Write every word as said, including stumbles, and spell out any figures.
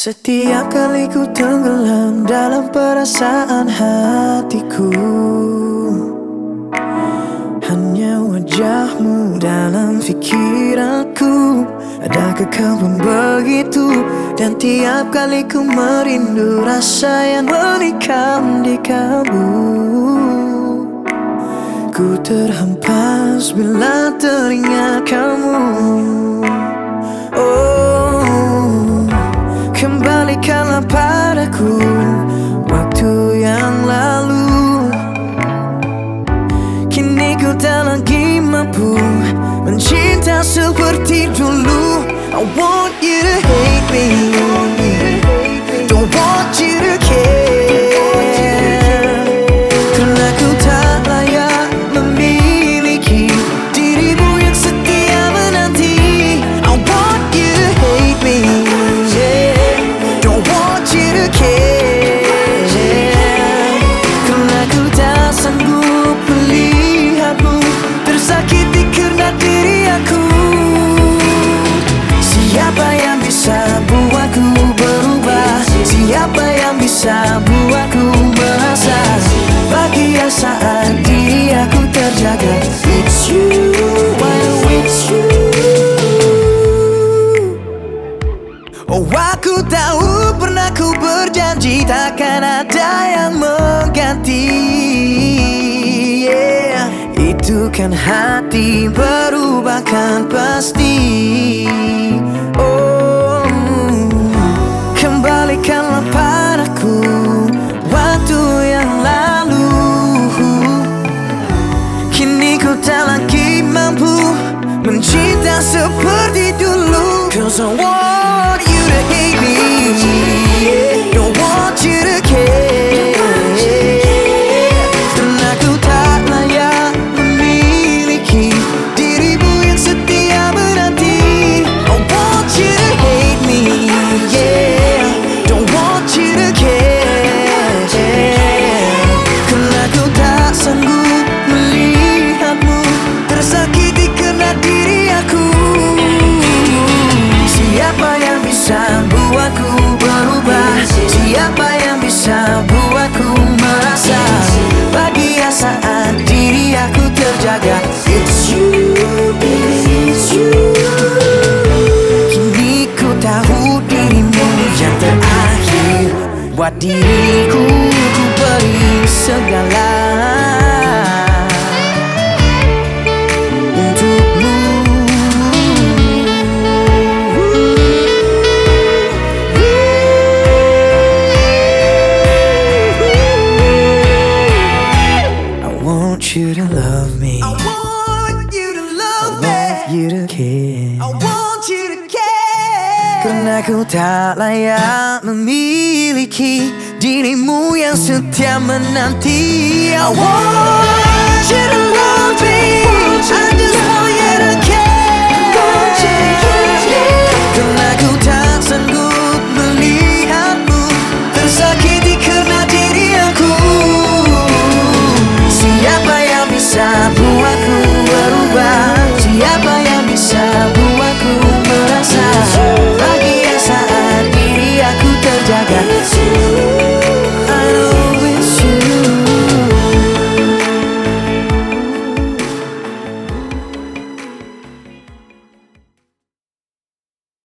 Setiap kali ku tenggelam dalam perasaan hatiku, hanya wajahmu dalam pikiranku. Adakah kau pun begitu? Dan tiap kali ku merindu rasa yang menikam di kalbu, ku terhempas bila teringat kamu. Oh, kembalikanlah padaku waktu yang lalu. Kini ku tak lagi mampu mencinta seperti dulu. I want you to hate me, don't want you to care. Karena ku tak layak memiliki dirimu yang setia menanti. I want you to hate me, yeah. Don't want you to care. Karena ku tak sanggup melihatmu tersakiti karena diri aku. Siapa yang bisa buatku berubah? Siapa yang bisa buatku merasa bahagia saat diri aku terjaga? It's you, while it's you. Oh, aku tahu pernah ku berjanji takkan ada yang mengganti, yeah. Itu kan hati berubah kan pasti. Oh, kembalikanlah padaku waktu yang lalu. Kini ku tak lagi mampu mencinta seperti dulu. Cause I want you to hate me, yeah. Don't want you to care. Karena ku tak layak memiliki dirimu yang setia menanti. I want you to hate me, yeah. Don't want you to care. Karena ku tak sanggup melihatmu tersakiti karena diri aku. Siapa yang bisa buatku berubah? Siapa yang bisa buatku merasa bahagia saat diri aku terjaga? It's you, baby, it's you. Kini ku tahu dirimu yang terakhir. Buat diriku ku beri segala untukmu. I want you to love me, I want you to love me, I want you to care, I want you to care. Karena ku tak layak memiliki dirimu yang setia menanti. I want you to love me,